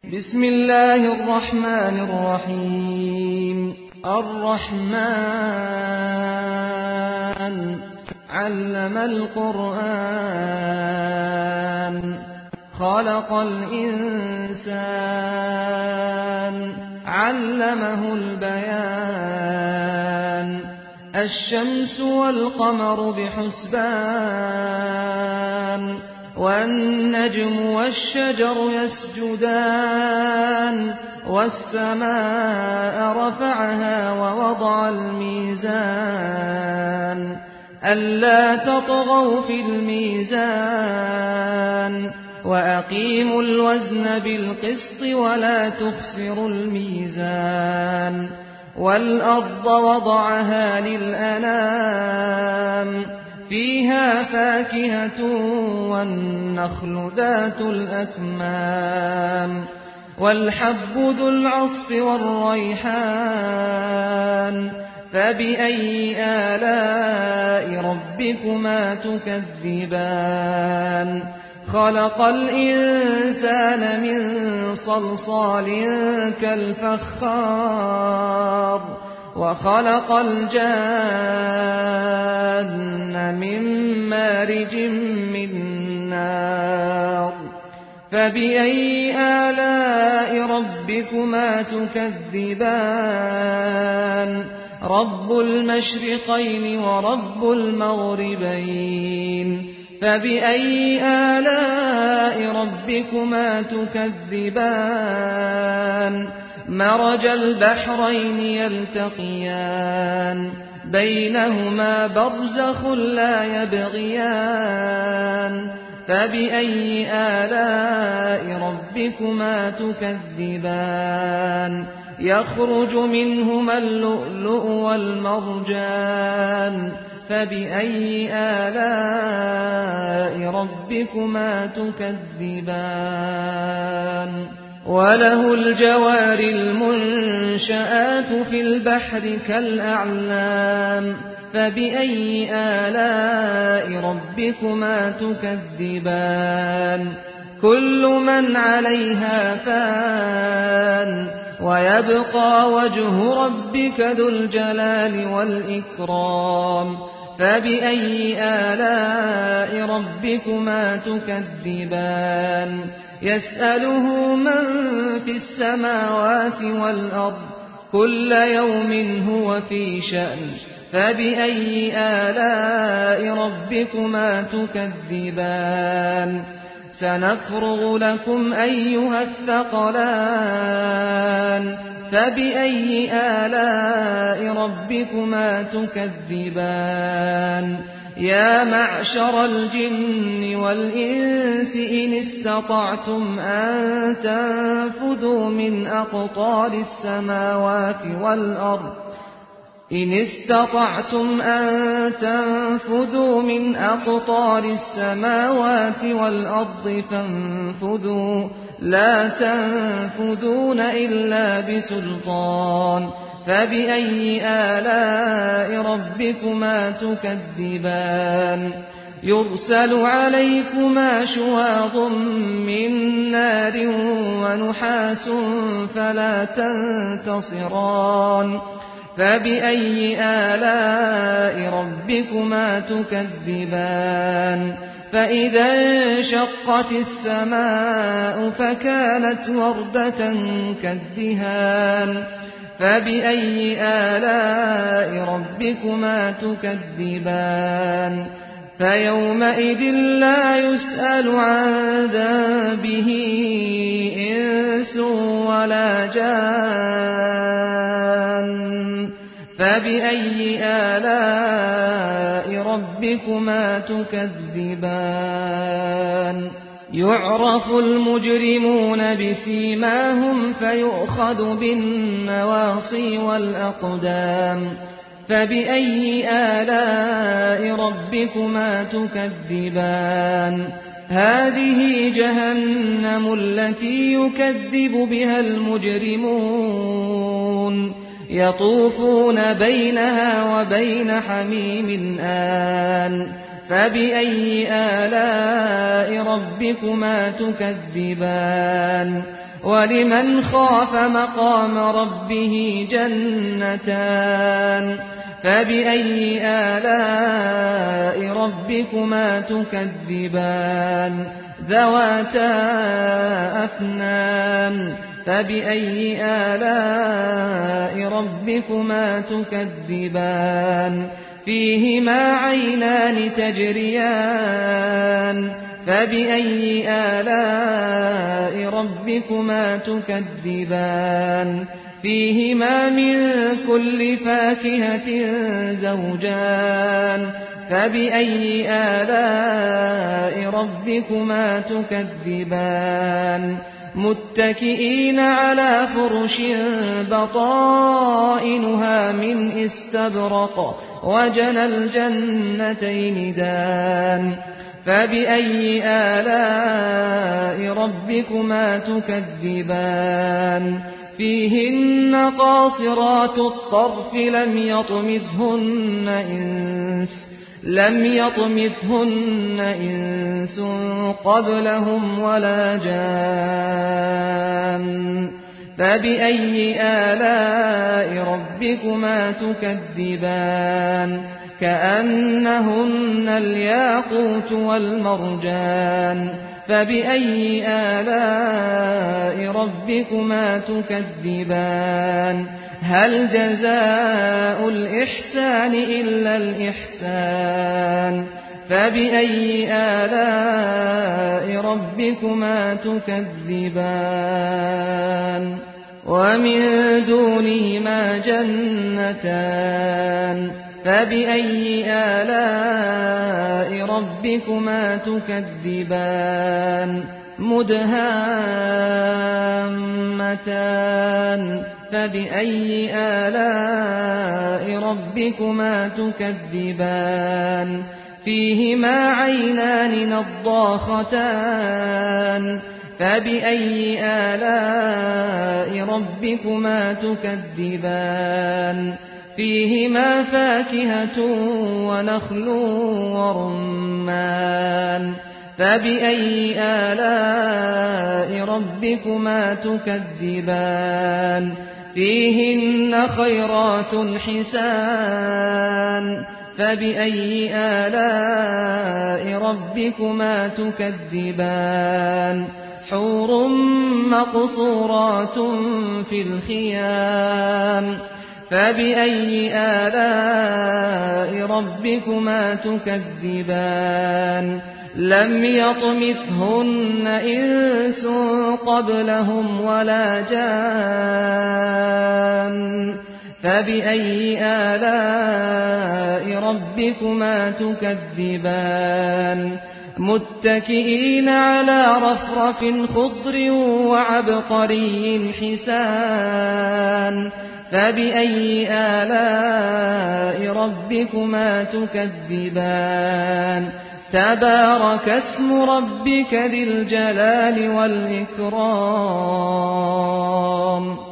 بسم الله الرحمن الرحيم الرحمن علم القرآن خلق الإنسان علمه البيان الشمس والقمر بحسبان والنجم والشجر يسجدان والسماء رفعها ووضع الميزان ألا تطغوا في الميزان وأقيموا الوزن بالقسط ولا تخسروا الميزان والأرض وضعها للأنام فيها فاكهة والنخل ذات الأكمام والحب ذو العصف والريحان فبأي آلاء ربكما تكذبان خلق الإنسان من صلصال كالفخار وخلق الجان من مارج من نار فبأي آلاء ربكما تكذبان رب المشرقين ورب المغربين فبأي آلاء ربكما تكذبان مرج البحرين يلتقيان بينهما برزخ لا يبغيان فبأي آلاء ربكما تكذبان يخرج منهما اللؤلؤ والمرجان فبأي آلاء ربكما تكذبان وله الجوار المنشآت في البحر كالأعلام فبأي آلاء ربكما تكذبان كل من عليها فان ويبقى وجه ربك ذو الجلال والإكرام فبأي آلاء ربكما تكذبان يسأله من في السماوات والأرض كل يوم هو في شأن فبأي آلاء ربكما تكذبان سنفرغ لكم أيها الثقلان فبأي آلاء ربكما تكذبان يا معشر الجن والإنس إن استطعتم أن تنفذوا من أقطار السماوات والأرض فانفذوا لا تنفذون إلا بسلطان فبأي آلاء ربكما تكذبان يرسل عليكما شواظ من نار ونحاس فلا تنتصران فبأي آلاء ربكما تكذبان فإذا انشقت السماء فكانت وردة كالدهان فبأي آلاء ربكما تكذبان فيومئذ لا يسأل عن ذنبه إنس ولا جان فبأي آلاء ربكما تكذبان يعرف المجرمون بسيماهم فيؤخذ بالنواصي والأقدام فبأي آلاء ربكما تكذبان هذه جهنم التي يكذب بها المجرمون يطوفون بينها وبين حميم آن فبأي آلاء ربكما تكذبان ولمن خاف مقام ربه جنتان فبأي آلاء ربكما تكذبان ذواتا أفنان فبأي آلاء ربكما تكذبان فيهما عينان تجريان فبأي آلاء ربكما تكذبان فيهما من كل فاكهة زوجان فبأي آلاء ربكما تكذبان متكئين على فرش بطائنها من استبرق وجنى الجنتين دان فبأي آلاء ربكما تكذبان فيهن قاصرات الطرف لم يطمثهن إنس قبلهم ولا جان فبأي آلاء ربكما تكذبان كأنهن الياقوت والمرجان فبأي آلاء ربكما تكذبان هل جزاء الإحسان إلا الإحسان فبأي آلاء ربكما تكذبان ومن دونهما جنتان فبأي آلاء ربكما تكذبان مدهامتان فبأي آلاء ربكما تكذبان فيهما عينان نضاختان فبأي آلاء ربكما تكذبان فيهما فاكهة ونخل ورمان فبأي آلاء ربكما تكذبان فيهن خيرات حسان فبأي آلاء ربكما تكذبان حور مقصورات في الخيام فبأي آلاء ربكما تكذبان لم يطمثهن إنس قبلهم ولا جان فبأي آلاء ربكما تكذبان متكئين على رفرف خضر وعبقري حسان فبأي آلاء ربكما تكذبان تبارك اسم ربك ذي الجلال والإكرام